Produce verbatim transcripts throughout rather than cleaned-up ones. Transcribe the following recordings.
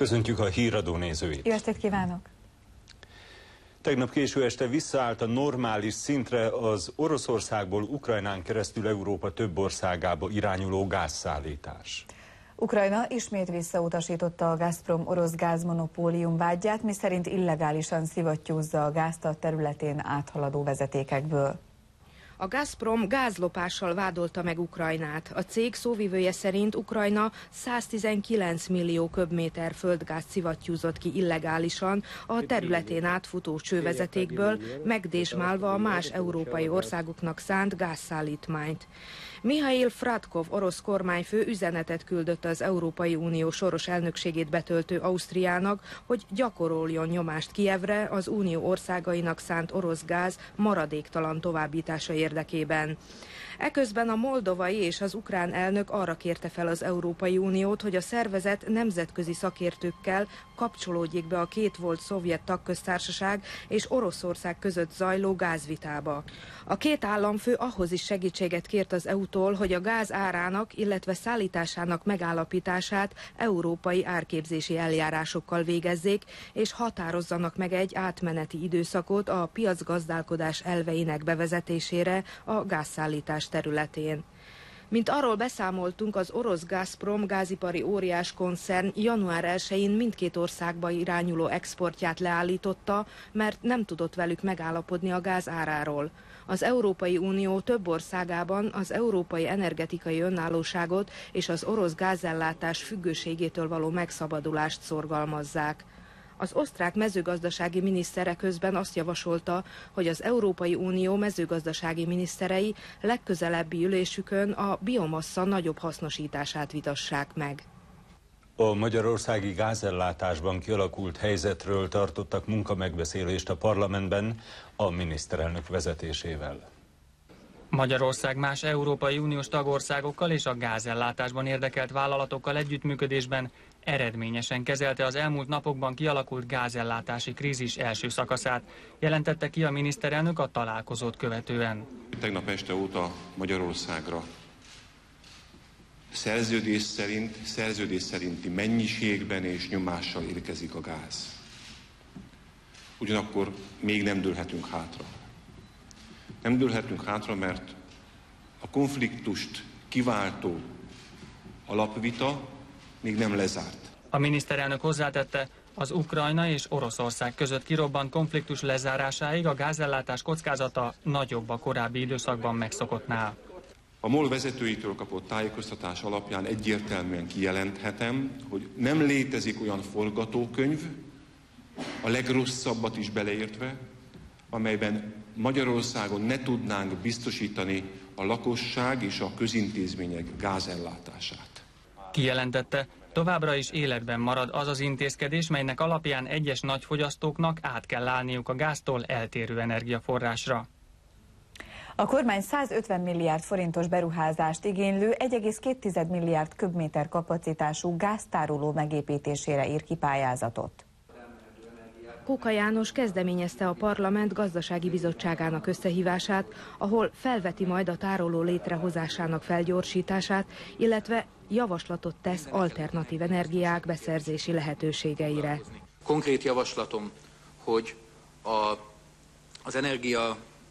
Köszöntjük a Híradó nézőit! Jó estét kívánok! Tegnap késő este visszaállt a normális szintre az Oroszországból Ukrajnán keresztül Európa több országába irányuló gázszállítás. Ukrajna ismét visszautasította a Gazprom orosz gázmonopólium vádját, miszerint illegálisan szivattyúzza a gázt a területén áthaladó vezetékekből. A Gazprom gázlopással vádolta meg Ukrajnát. A cég szóvivője szerint Ukrajna száztizenkilenc millió köbméter földgázt szivattyúzott ki illegálisan a területén átfutó csővezetékből, megdésmálva a más európai országoknak szánt gázszállítmányt. Mihail Fratkov orosz kormányfő üzenetet küldött az Európai Unió soros elnökségét betöltő Ausztriának, hogy gyakoroljon nyomást Kijevre az unió országainak szánt orosz gáz maradéktalan továbbítása érdekében. Eközben a moldovai és az ukrán elnök arra kérte fel az Európai Uniót, hogy a szervezet nemzetközi szakértőkkel kapcsolódjék be a két volt szovjet tagköztársaság és Oroszország között zajló gázvitába. A két államfő ahhoz is segítséget kért az é u-tól, hogy a gáz árának, illetve szállításának megállapítását európai árképzési eljárásokkal végezzék, és határozzanak meg egy átmeneti időszakot a piacgazdálkodás elveinek bevezetésére a gázszállítás területén. Mint arról beszámoltunk, az orosz Gazprom gázipari óriás koncern január elsején mindkét országba irányuló exportját leállította, mert nem tudott velük megállapodni a gáz áráról. Az Európai Unió több országában az európai energetikai önállóságot és az orosz gázellátás függőségétől való megszabadulást szorgalmazzák. Az osztrák mezőgazdasági minisztere közben azt javasolta, hogy az Európai Unió mezőgazdasági miniszterei legközelebbi ülésükön a biomassa nagyobb hasznosítását vitassák meg. A magyarországi gázellátásban kialakult helyzetről tartottak munkamegbeszélést a parlamentben a miniszterelnök vezetésével. Magyarország más Európai Uniós tagországokkal és a gázellátásban érdekelt vállalatokkal együttműködésben eredményesen kezelte az elmúlt napokban kialakult gázellátási krízis első szakaszát, jelentette ki a miniszterelnök a találkozót követően. Tegnap este óta Magyarországra szerződés szerint, szerződés szerinti mennyiségben és nyomással érkezik a gáz. Ugyanakkor még nem dőlhetünk hátra. Nem dőlhetünk hátra, mert a konfliktust kiváltó alapvita még nem lezárt. A miniszterelnök hozzátette, az Ukrajna és Oroszország között kirobbant konfliktus lezárásáig a gázellátás kockázata nagyobb a korábbi időszakban megszokottnál. A MOL vezetőitől kapott tájékoztatás alapján egyértelműen kijelenthetem, hogy nem létezik olyan forgatókönyv, a legrosszabbat is beleértve, amelyben Magyarországon ne tudnánk biztosítani a lakosság és a közintézmények gázellátását. Kijelentette, továbbra is életben marad az az intézkedés, melynek alapján egyes nagyfogyasztóknak át kell állniuk a gáztól eltérő energiaforrásra. A kormány százötven milliárd forintos beruházást igénylő egy egész két milliárd köbméter kapacitású gáztároló megépítésére ír ki pályázatot. Kóka János kezdeményezte a Parlament Gazdasági Bizottságának összehívását, ahol felveti majd a tároló létrehozásának felgyorsítását, illetve javaslatot tesz alternatív energiák beszerzési lehetőségeire. Konkrét javaslatom, hogy a, az energia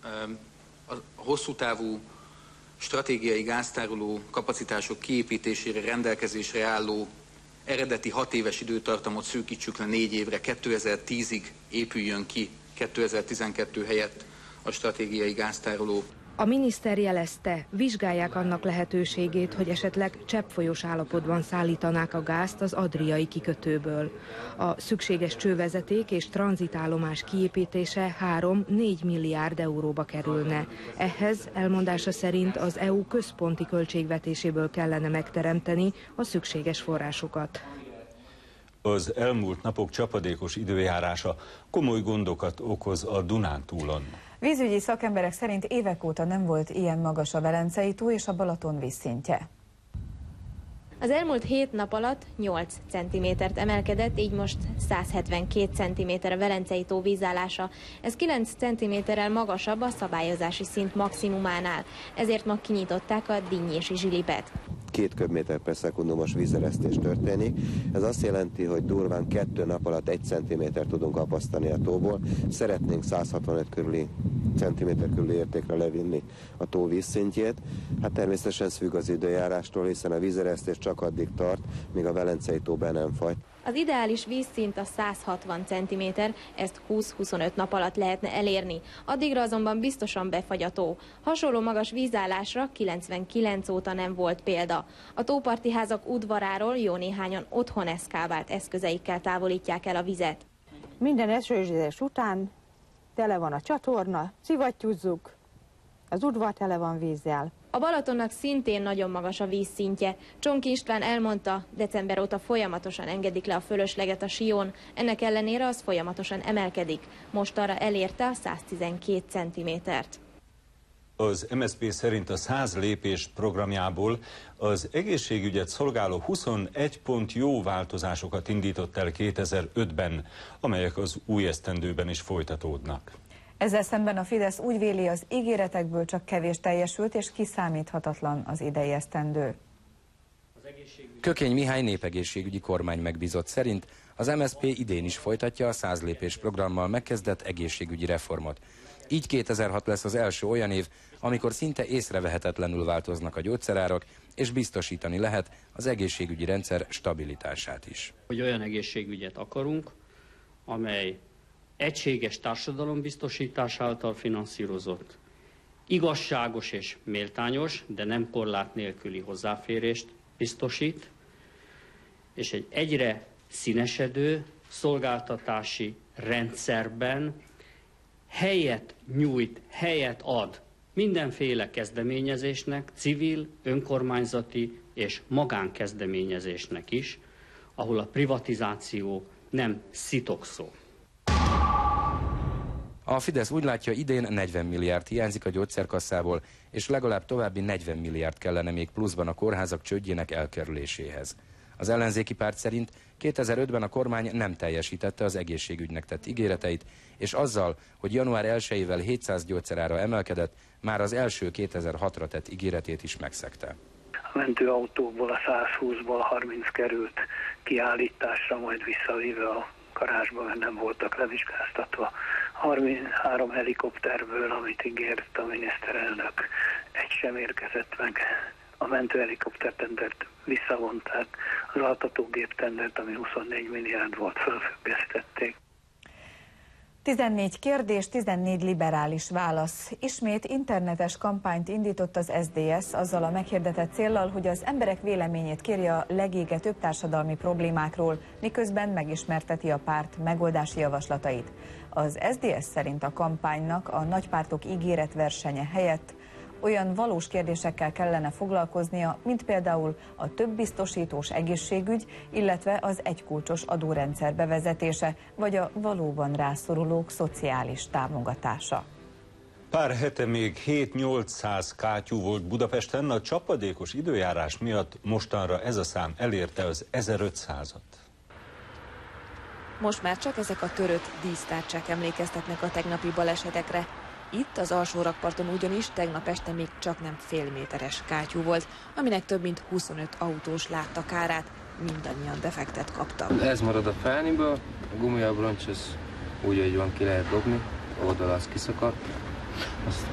a hosszú távú stratégiai gáztároló kapacitások kiépítésére rendelkezésre álló eredeti hat éves időtartamot szűkítsük le négy évre, kétezer-tízig épüljön ki, kétezer-tizenkettő helyett a stratégiai gáztároló. A miniszter jelezte, vizsgálják annak lehetőségét, hogy esetleg cseppfolyós állapotban szállítanák a gázt az adriai kikötőből. A szükséges csővezeték és tranzitállomás kiépítése három-négy milliárd euróba kerülne. Ehhez elmondása szerint az é u központi költségvetéséből kellene megteremteni a szükséges forrásokat. Az elmúlt napok csapadékos időjárása komoly gondokat okoz a Dunántúlon. Vízügyi szakemberek szerint évek óta nem volt ilyen magas a Velencei tó és a Balaton vízszintje. Az elmúlt hét nap alatt nyolc centimétert emelkedett, így most száz hetvenkét centiméter a Velencei tó vízállása. Ez kilenc centiméterrel magasabb a szabályozási szint maximumánál, ezért ma kinyitották a Dinnyési zsilipet. két köbméter per szekundumos vízeresztés történik. Ez azt jelenti, hogy durván kettő nap alatt egy centiméter tudunk apasztani a tóból. Szeretnénk száz hatvanöt körüli centiméter körüli értékre levinni a tó vízszintjét. Hát természetesen ez függ az időjárástól, hiszen a vízeresztés csak addig tart, míg a Velencei tó be nem fagy. Az ideális vízszint a száz hatvan centiméter, ezt húsz-huszonöt nap alatt lehetne elérni. Addigra azonban biztosan befagy a tó. Hasonló magas vízállásra kilencvenkilenc óta nem volt példa. A tóparti házak udvaráról jó néhányan otthon eszkávált eszközeikkel távolítják el a vizet. Minden esőzés után tele van a csatorna, szivattyúzzuk, az udvar tele van vízzel. A Balatonnak szintén nagyon magas a vízszintje. Csonki István elmondta, december óta folyamatosan engedik le a fölösleget a Sion, ennek ellenére az folyamatosan emelkedik. Mostanra elérte a száztizenkét centimétert. Az em es zé pé szerint a száz lépés programjából az egészségügyet szolgáló huszonegy pont jó változásokat indított el kétezer-ötben, amelyek az új esztendőben is folytatódnak. Ezzel szemben a Fidesz úgy véli, az ígéretekből csak kevés teljesült, és kiszámíthatatlan az idei esztendő. Kökény Mihály népegészségügyi kormány megbízott szerint az em es zé pé idén is folytatja a száz lépés programmal megkezdett egészségügyi reformot. Így kétezer-hat lesz az első olyan év, amikor szinte észrevehetetlenül változnak a gyógyszerárak, és biztosítani lehet az egészségügyi rendszer stabilitását is. Hogy olyan egészségügyet akarunk, amely egységes társadalombiztosítás által finanszírozott, igazságos és méltányos, de nem korlát nélküli hozzáférést biztosít, és egy egyre színesedő szolgáltatási rendszerben helyet nyújt, helyet ad mindenféle kezdeményezésnek, civil, önkormányzati és magánkezdeményezésnek is, ahol a privatizáció nem szitokszó. A Fidesz úgy látja, idén negyven milliárd hiányzik a gyógyszerkasszából, és legalább további negyven milliárd kellene még pluszban a kórházak csődjének elkerüléséhez. Az ellenzéki párt szerint kétezer-ötben a kormány nem teljesítette az egészségügynek tett ígéreteit, és azzal, hogy január elsejével hétszáz gyógyszerára emelkedett, már az első kétezer-hatra tett ígéretét is megszegte. A mentőautókból a százhúszból harminc került kiállításra, majd visszavéve a garázsba, mert nem voltak levizsgáztatva. harminchárom helikopterből, amit ígért a miniszterelnök, egy sem érkezett meg. A mentőhelikopter tendert visszavonták, az altatógép tendert, ami huszonnégy milliárd volt, fölfüggesztették. tizennégy kérdés, tizennégy liberális válasz. Ismét internetes kampányt indított az es zé dé es azzal a meghirdetett céllal, hogy az emberek véleményét kérje a legégetőbb társadalmi problémákról, miközben megismerteti a párt megoldási javaslatait. Az es zé dé es szerint a kampánynak a nagypártok ígéretversenye helyett olyan valós kérdésekkel kellene foglalkoznia, mint például a több biztosítós egészségügy, illetve az egykulcsos adórendszer bevezetése, vagy a valóban rászorulók szociális támogatása. Pár hete még hét-nyolcszáz kátyú volt Budapesten, a csapadékos időjárás miatt mostanra ez a szám elérte az ezerötszázat. Most már csak ezek a törött dísztárcsák emlékeztetnek a tegnapi balesetekre. Itt az alsó rakparton ugyanis tegnap este még csak nem fél méteres kátyú volt, aminek több mint huszonöt autós látta kárát, mindannyian defektet kaptak. Ez marad a felniből, a gumiabroncs ez úgy, hogy van, ki lehet dobni, oldal az kiszakadt. Azt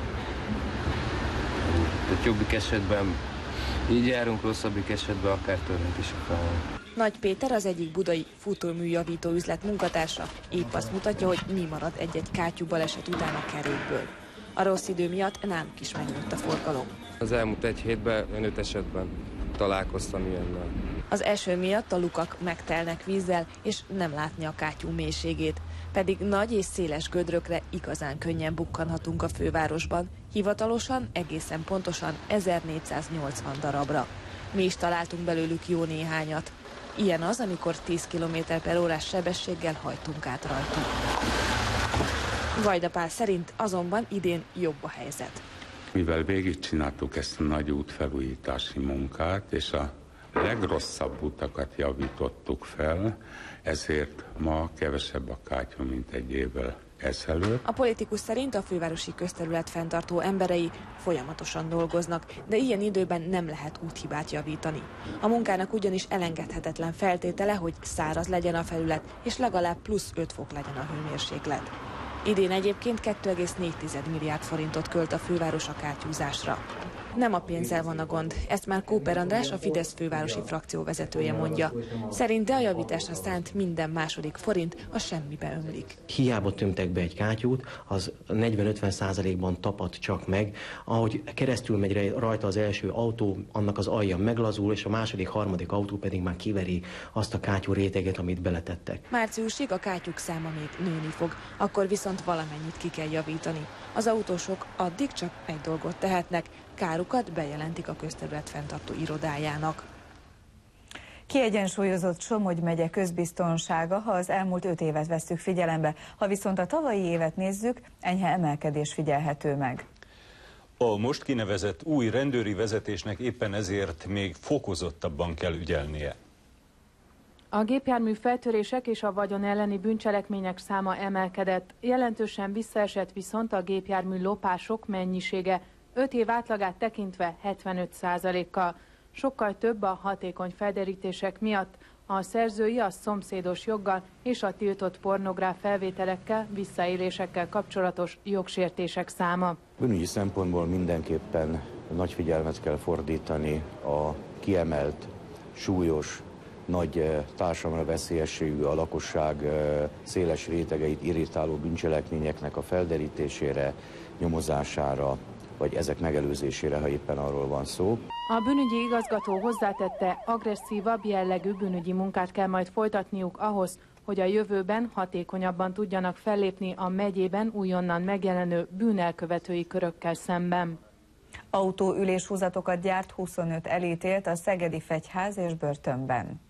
a jobbik esetben így járunk, rosszabbik esetben akár törnek is a fel. Nagy Péter az egyik budai futóműjavító üzlet munkatársa épp azt mutatja, hogy mi marad egy-egy kátyú baleset után a kerékből. A rossz idő miatt náluk is megnőtt a forgalom. Az elmúlt egy hétben, öt esetben találkoztam ilyennel. Az eső miatt a lukak megtelnek vízzel, és nem látni a kátyú mélységét. Pedig nagy és széles gödrökre igazán könnyen bukkanhatunk a fővárosban, hivatalosan egészen pontosan ezernégyszáznyolcvan darabra. Mi is találtunk belőlük jó néhányat. Ilyen az, amikor tíz kilométer per órás sebességgel hajtunk át rajtuk. Vajda Pál szerint azonban idén jobb a helyzet. Mivel végigcsináltuk ezt a nagy útfelújítási munkát, és a legrosszabb utakat javítottuk fel, ezért ma kevesebb a kátyú, mint egy évvel ezelőtt. A politikus szerint a fővárosi közterület fenntartó emberei folyamatosan dolgoznak, de ilyen időben nem lehet úthibát javítani. A munkának ugyanis elengedhetetlen feltétele, hogy száraz legyen a felület, és legalább plusz öt fok legyen a hőmérséklet. Idén egyébként kettő egész négy milliárd forintot költ a főváros a kátyúzásra. Nem a pénzzel van a gond, ezt már Kóper András, a Fidesz fővárosi frakció vezetője mondja. Szerinte a javításra szánt minden második forint a semmibe ömlik. Hiába tömtek be egy kátyút, az negyven-ötven százalékban tapad csak meg. Ahogy keresztül megy rajta az első autó, annak az alja meglazul, és a második, harmadik autó pedig már kiveri azt a kátyú réteget, amit beletettek. Márciusig a kátyúk száma még nőni fog, akkor viszont valamennyit ki kell javítani. Az autósok addig csak egy dolgot tehetnek, kárukat bejelentik a közterület fenntartó irodájának. Kiegyensúlyozott Somogy megye közbiztonsága, ha az elmúlt öt évet vesszük figyelembe, ha viszont a tavalyi évet nézzük, enyhe emelkedés figyelhető meg. A most kinevezett új rendőri vezetésnek éppen ezért még fokozottabban kell ügyelnie. A gépjármű feltörések és a vagyon elleni bűncselekmények száma emelkedett, jelentősen visszaesett viszont a gépjármű lopások mennyisége, öt év átlagát tekintve hetvenöt százalékkal. Sokkal több a hatékony felderítések miatt, a szerzői a szomszédos joggal és a tiltott pornográf felvételekkel, visszaélésekkel kapcsolatos jogsértések száma. Bűnügyi szempontból mindenképpen nagy figyelmet kell fordítani a kiemelt, súlyos, nagy társadalomra veszélyességű, a lakosság széles rétegeit irritáló bűncselekményeknek a felderítésére, nyomozására, vagy ezek megelőzésére, ha éppen arról van szó. A bűnügyi igazgató hozzátette, agresszívabb jellegű bűnügyi munkát kell majd folytatniuk ahhoz, hogy a jövőben hatékonyabban tudjanak fellépni a megyében újonnan megjelenő bűnelkövetői körökkel szemben. Autóüléshúzatokat gyárt huszonöt elítélt a szegedi fegyház és börtönben.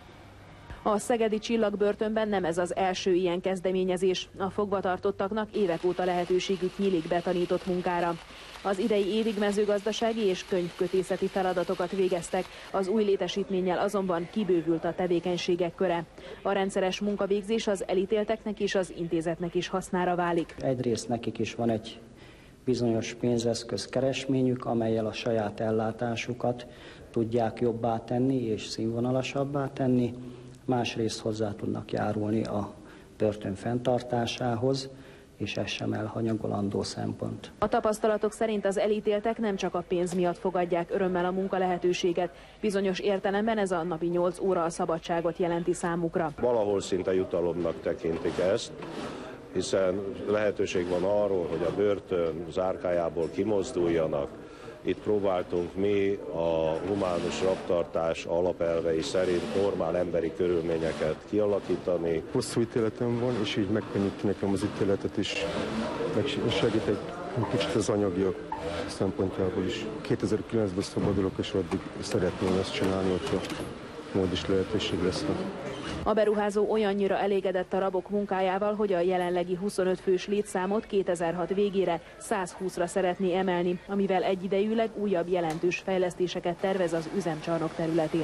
A szegedi Csillagbörtönben nem ez az első ilyen kezdeményezés. A fogvatartottaknak évek óta lehetőségük nyílik betanított munkára. Az idei évig mezőgazdasági és könyvkötészeti feladatokat végeztek, az új létesítménnyel azonban kibővült a tevékenységek köre. A rendszeres munkavégzés az elítélteknek és az intézetnek is hasznára válik. Egyrészt nekik is van egy bizonyos pénzeszköz keresményük, amellyel a saját ellátásukat tudják jobbá tenni és színvonalasabbá tenni. Másrészt hozzá tudnak járulni a börtön fenntartásához, és ez sem elhanyagolandó szempont. A tapasztalatok szerint az elítéltek nem csak a pénz miatt fogadják örömmel a munka lehetőséget. Bizonyos értelemben ez a napi nyolc óra a szabadságot jelenti számukra. Valahol szinte jutalomnak tekintik ezt, hiszen lehetőség van arról, hogy a börtön zárkájából kimozduljanak. Itt próbáltunk mi a humánus rabtartás alapelvei szerint normál emberi körülményeket kialakítani. Hosszú ítéletem van, és így megkönnyíti nekem az ítéletet is, meg segít egy kicsit az anyagiak szempontjából is. kétezer-kilencben szabadulok, és addig szeretném ezt csinálni, hogyha mód is lehetőség lesz. A beruházó olyannyira elégedett a rabok munkájával, hogy a jelenlegi huszonöt fős létszámot kétezer-hat végére százhúszra szeretné emelni, amivel egyidejűleg újabb jelentős fejlesztéseket tervez az üzemcsarnok területén.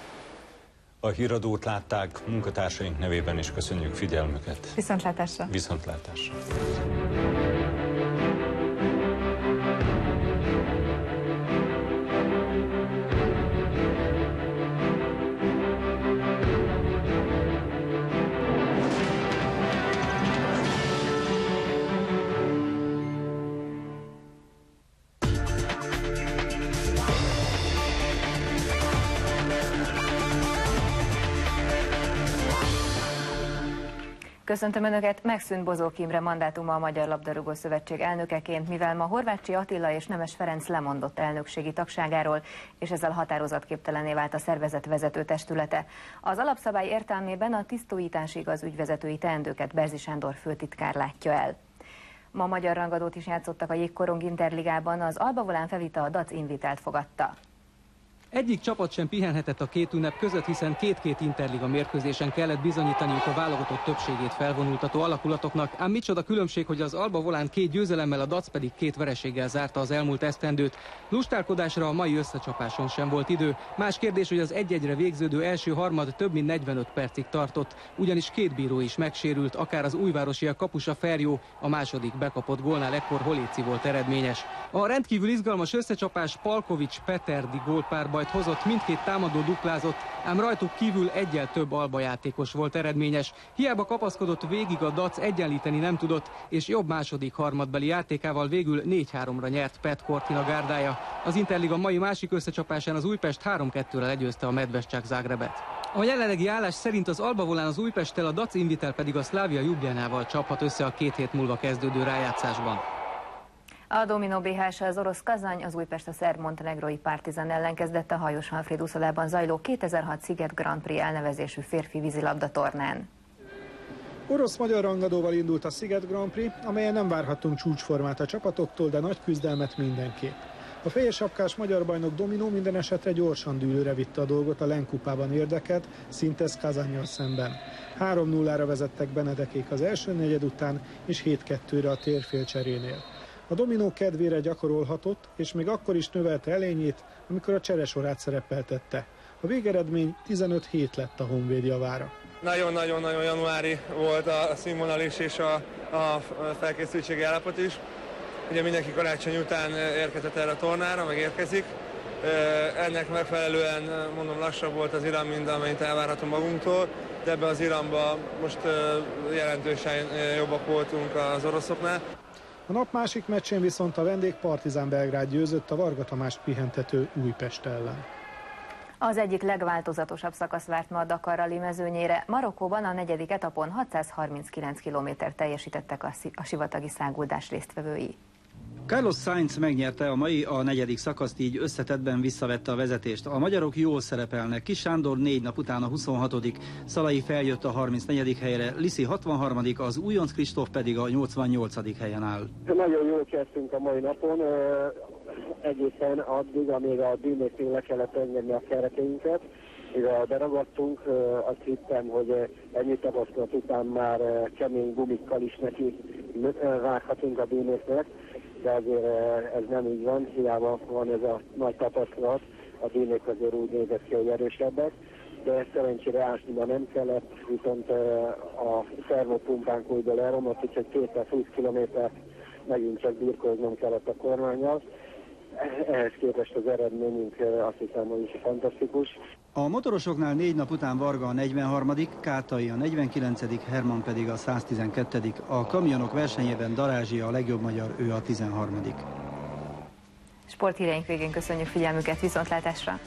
A híradót látták, munkatársaink nevében is köszönjük figyelmüket. Viszontlátásra! Viszontlátásra! Köszöntöm Önöket, megszűnt Bozók Imre mandátuma a Magyar Labdarúgó Szövetség elnökeként, mivel ma Horváthcsi Attila és Nemes Ferenc lemondott elnökségi tagságáról, és ezzel határozatképtelenné vált a szervezet vezető testülete. Az alapszabály értelmében a tisztújításig az ügyvezetői teendőket Berzi Sándor főtitkár látja el. Ma magyar rangadót is játszottak a Jégkorong Interligában, az Alba Volán Fevita a Dac Invitelt fogadta. Egyik csapat sem pihenhetett a két ünnep között, hiszen két-két interliga mérkőzésen kellett bizonyítaniuk a válogatott többségét felvonultató alakulatoknak, ám micsoda különbség, hogy az Alba Volán két győzelemmel, a Dac pedig két vereséggel zárta az elmúlt esztendőt. Lustálkodásra a mai összecsapáson sem volt idő. Más kérdés, hogy az egy-egyre végződő első harmad több mint negyvenöt percig tartott, ugyanis két bíró is megsérült, akár az újvárosiak kapusa Ferjó, a második bekapott gólnál ekkor Holéci volt eredményes. A rendkívül izgalmas összecsapás Palkovics-Peterdi gólpárbajt hozott, mindkét támadó duplázott, ám rajtuk kívül egyel több Alba játékos volt eredményes. Hiába kapaszkodott végig, a Dac egyenlíteni nem tudott, és jobb második harmadbeli játékával végül négy háromra nyert Pet Cortina gárdája. Az Interliga mai másik összecsapásán az Újpest három kettőre legyőzte a Medvescsák Zágrebet. A jelenlegi állás szerint az Alba Volán az Újpesttel, a Dac Invitel pedig a Slavia Ljubljanával csaphat össze a két hét múlva kezdődő rájátszásban. A Domino bé há es az orosz Kazany, az Újpest a szerb montenegrói Partizan ellen kezdett a Hajós Alfréd úszodában zajló kétezer-hat Sziget Grand Prix elnevezésű férfi vízilabda tornán. Orosz-magyar rangadóval indult a Sziget Grand Prix, amelyen nem várhattunk csúcsformát a csapatoktól, de nagy küzdelmet mindenképp. A fehérsapkás magyar bajnok Domino minden esetre gyorsan dűlőre vitte a dolgot a Len kupában érdekelt Szintesz Kazannyal szemben. három nullára vezettek Benedekék az első negyed után, és hét kettőre a térfélcserénél. A Dominó kedvére gyakorolhatott, és még akkor is növelte elényét, amikor a cseresorát szerepeltette. A végeredmény tizenöt hét lett a Honvéd javára. Nagyon-nagyon-nagyon januári volt a színvonal is, és a, a felkészültségi állapot is. Ugye mindenki karácsony után érkezett erre a tornára, meg érkezik. Ennek megfelelően, mondom, lassabb volt az iram, mint amennyit elvárhatunk magunktól, de ebben az iramba most jelentősen jobbak voltunk az oroszoknál. A nap másik meccsén viszont a vendég Partizan Belgrád győzött a Varga Tamást pihentető Újpest ellen. Az egyik legváltozatosabb szakasz várt ma a Dakar Rally mezőnyére. Marokkóban a negyedik etapon hatszázharminckilenc kilométer teljesítettek a, a sivatagi száguldás résztvevői. Carlos Sainz megnyerte a mai a negyedik szakaszt, így összetettben visszavette a vezetést. A magyarok jól szerepelnek. Kis Sándor négy nap után a huszonhatodik, Szalai feljött a harmincnegyedik helyre, Liszi hatvanharmadik, az újonc Kristóf pedig a nyolcvannyolcadik helyen áll. Nagyon jól kezdtünk a mai napon, egészen addig, amíg a bűnöknél le kellett engedni a kereteinket. Mivel beragadtunk, azt hittem, hogy ennyi tapasztalat után már kemény gumikkal is neki vághatunk a bűnöknek, de azért ez nem így van, hiába van ez a nagy tapasztalat, a bűnök azért úgy nézett ki, hogy erősebbek, de szerencsére ásniba nem kellett, viszont a szervopumpánk újból elromlott, úgyhogy kétszázhúsz kilométer megint csak birkóznom kellett a kormánnyal. Ehhez képest az eredményünk azt hiszem, hogy is fantasztikus. A motorosoknál négy nap után Varga a negyvenharmadik, Kátai a negyvenkilencedik, Herman pedig a száztizenkettedik A kamionok versenyében Darázsi a legjobb magyar, ő a tizenharmadik Sporthíreink végén köszönjük figyelmüket, viszontlátásra!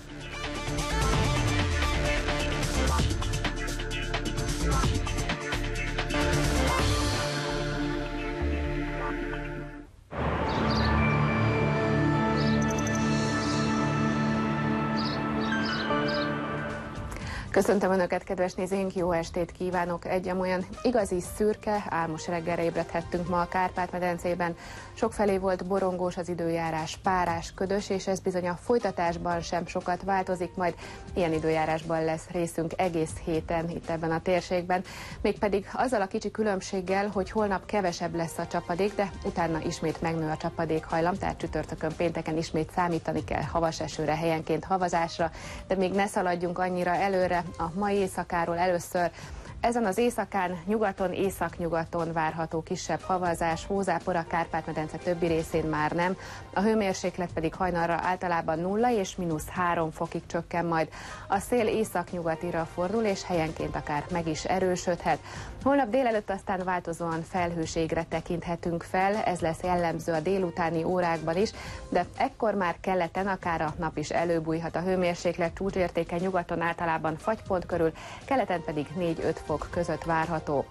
Köszöntöm Önöket, kedves nézőink, jó estét kívánok! Egy olyan igazi szürke, álmos reggelre ébredhettünk ma a Kárpát-medencében. Sokfelé volt borongós az időjárás, párás, ködös, és ez bizony a folytatásban sem sokat változik, majd ilyen időjárásban lesz részünk egész héten itt ebben a térségben. Mégpedig azzal a kicsi különbséggel, hogy holnap kevesebb lesz a csapadék, de utána ismét megnő a csapadékhajlam, tehát csütörtökön, pénteken ismét számítani kell havas esőre, helyenként havazásra, de még ne szaladjunk annyira előre. A mai éjszakáról először. Ezen az éjszakán nyugaton, északnyugaton várható kisebb havazás, hózápor, a Kárpát-medence többi részén már nem. A hőmérséklet pedig hajnalra általában nulla és mínusz három fokig csökken majd. A szél északnyugatira fordul, és helyenként akár meg is erősödhet. Holnap délelőtt aztán változóan felhőségre tekinthetünk fel, ez lesz jellemző a délutáni órákban is, de ekkor már keleten akár a nap is előbújhat. A hőmérséklet csúcsértéke nyugaton általában fagypont körül, keleten pedig négy-öt fok között várható.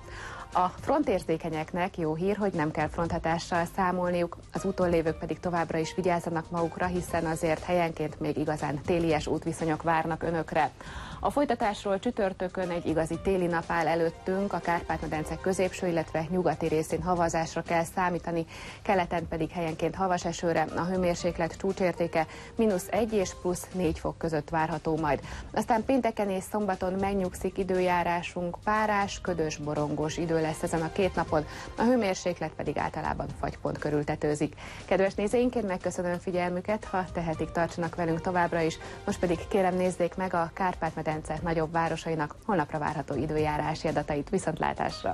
A frontérzékenyeknek jó hír, hogy nem kell fronthatással számolniuk, az úton lévők pedig továbbra is vigyázzanak magukra, hiszen azért helyenként még igazán télies útviszonyok várnak önökre. A folytatásról csütörtökön egy igazi téli nap áll előttünk, a Kárpát-medence középső, illetve nyugati részén havazásra kell számítani, keleten pedig helyenként havas esőre, a hőmérséklet csúcsértéke mínusz egy és plusz négy fok között várható majd. Aztán pénteken és szombaton megnyugszik időjárásunk, párás, ködös, borongós idő lesz ezen a két napon, a hőmérséklet pedig általában fagypont körül tetőzik. Kedves nézőink, én megköszönöm figyelmüket, ha tehetik, tartsanak velünk továbbra is, most pedig kérem nézzék meg a Kárpát-medence nagyobb városainak holnapra várható időjárási adatait. Viszontlátásra!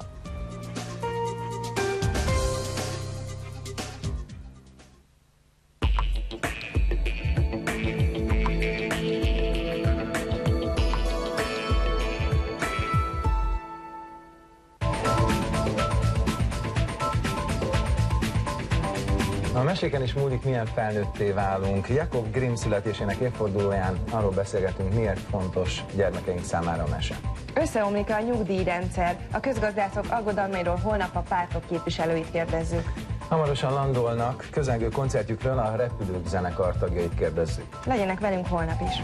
A meséken is múlik, milyen felnőtté válunk. Jakob Grimm születésének évfordulóján arról beszélgetünk, miért fontos gyermekeink számára a mese. Összeomlik a nyugdíjrendszer. A közgazdászok aggodalmairól holnap a pártok képviselőit kérdezzük. Hamarosan landolnak, közelgő koncertjükről a Repülők zenekar tagjait kérdezzük. Legyenek velünk holnap is.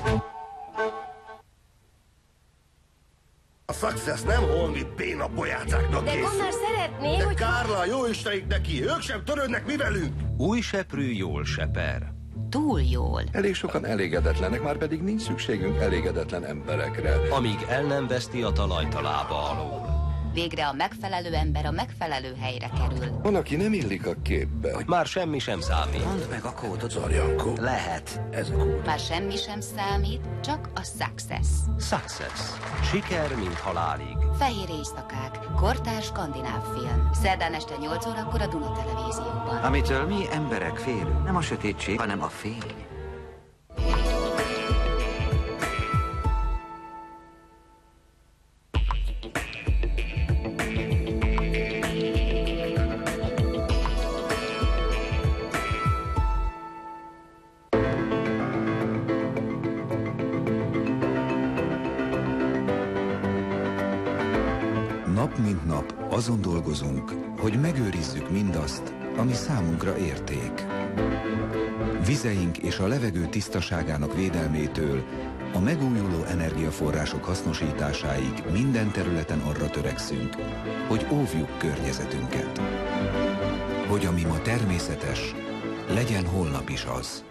A Success nem holmi béna bolyácáknak De készül. Gunnar szeretné, De hogy... Kárla, jó istenik neki, ők sem törődnek mi velünk. Új seprű jól seper. Túl jól. Elég sokan elégedetlenek, már pedig nincs szükségünk elégedetlen emberekre. Amíg el nem veszti a talajt a lába alól. Végre a megfelelő ember a megfelelő helyre kerül. Van, aki nem illik a képbe. Hogy már semmi sem számít. Mondd meg a kódot. Zarjankó. Lehet. Ez a kód. Már semmi sem számít, csak a Success. Success. Siker, mint halálig. Fehér éjszakák. Kortárs skandináv film. Szerdán este nyolc órakor a Duna Televízióban. Amitől mi emberek félünk. Nem a sötétség, hanem a fény. Nap mint nap azon dolgozunk, hogy megőrizzük mindazt, ami számunkra érték. Vizeink és a levegő tisztaságának védelmétől a megújuló energiaforrások hasznosításáig minden területen arra törekszünk, hogy óvjuk környezetünket. Hogy ami ma természetes, legyen holnap is az.